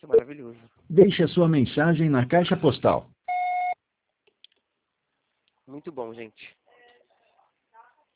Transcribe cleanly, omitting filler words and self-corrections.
Nossa, maravilhoso. Deixe a sua mensagem na caixa postal. Muito bom, gente.